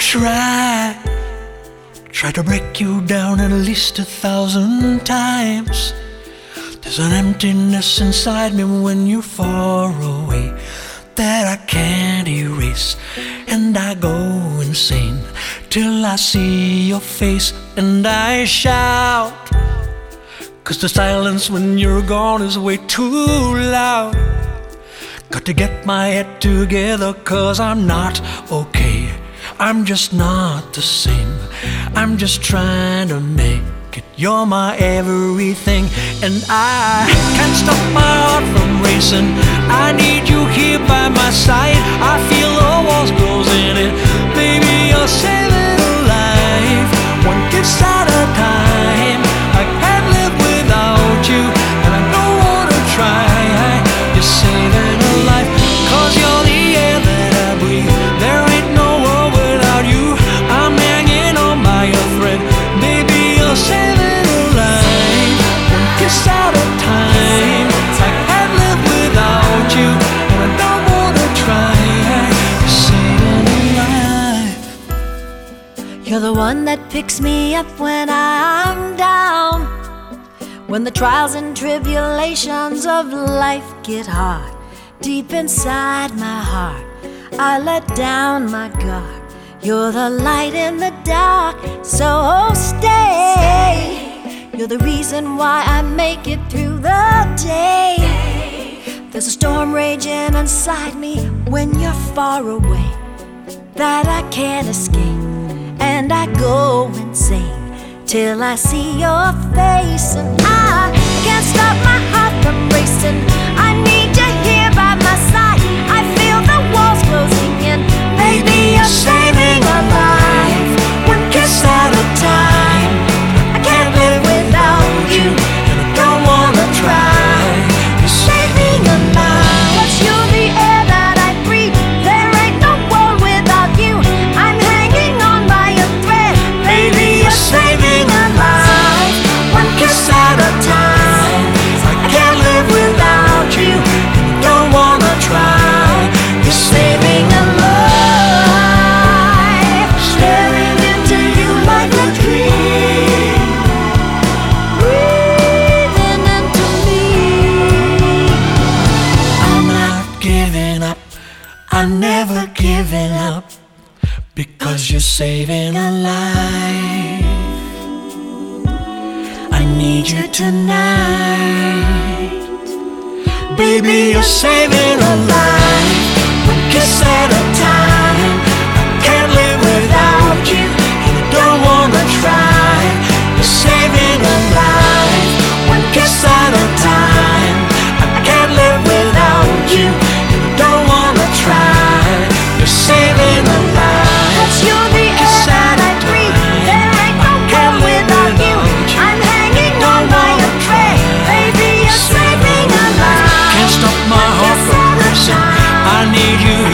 Try to break you down at least 1,000 times. There's an emptiness inside me when you're far away that I can't erase, and I go insane till I see your face and I shout. 'Cause the silence when you're gone is way too loud. Got to get my head together 'cause I'm not okay. I'm just not the same. I'm just trying to make it. You're my everything, and I can't stop my heart from racing. I need you here by my side. I feel the walls closing in. Baby, you're saving a life, one kiss at a time. I can't live without you, and I don't wanna try. You're saving a life, 'cause you're the air that I breathe. There ain't no world without you. I'm hanging on by a thread. Baby, you're saving a life, one kiss at a time. I can't live without you, and I don't wanna try. You're saving a life. You're the one that picks me up when I'm down, when the trials and tribulations of life get hard. Deep inside my heart, I let down my guard. You're the light in the dark, so stay. You're the reason why I make it through the day. There's a storm raging inside me when you're far away that I can't escape, and I go insane till I see your face, and I can't stop my heart from racing. I need you here by my side. I feel the walls closing in. Baby, you're saving a life, one kiss at a time. I can't live without you, and I don't wanna try. You're saving a life, 'cause you're the air that I breathe. There ain't no world without you. I'm hanging on by a thread. Baby, you're saving a life, one kiss at a time. I can't live without you, and I don't wanna try. You're saving a life, staring into you like a dream, breathing into me. I'm not giving up, I'm never giving up, because you're saving a life. I need you tonight. Baby, you're saving a life, one kiss at a time. I can't live without you, and I don't wanna try. You're saving a life, one kiss at a time. I can't live without you, and I don't wanna try. You're saving a life, 'Cause you're the air that I breathe. There ain't no world without you. I'm hanging on by a thread. Baby, you're saving a life. Can't stop my heart from racing. I need you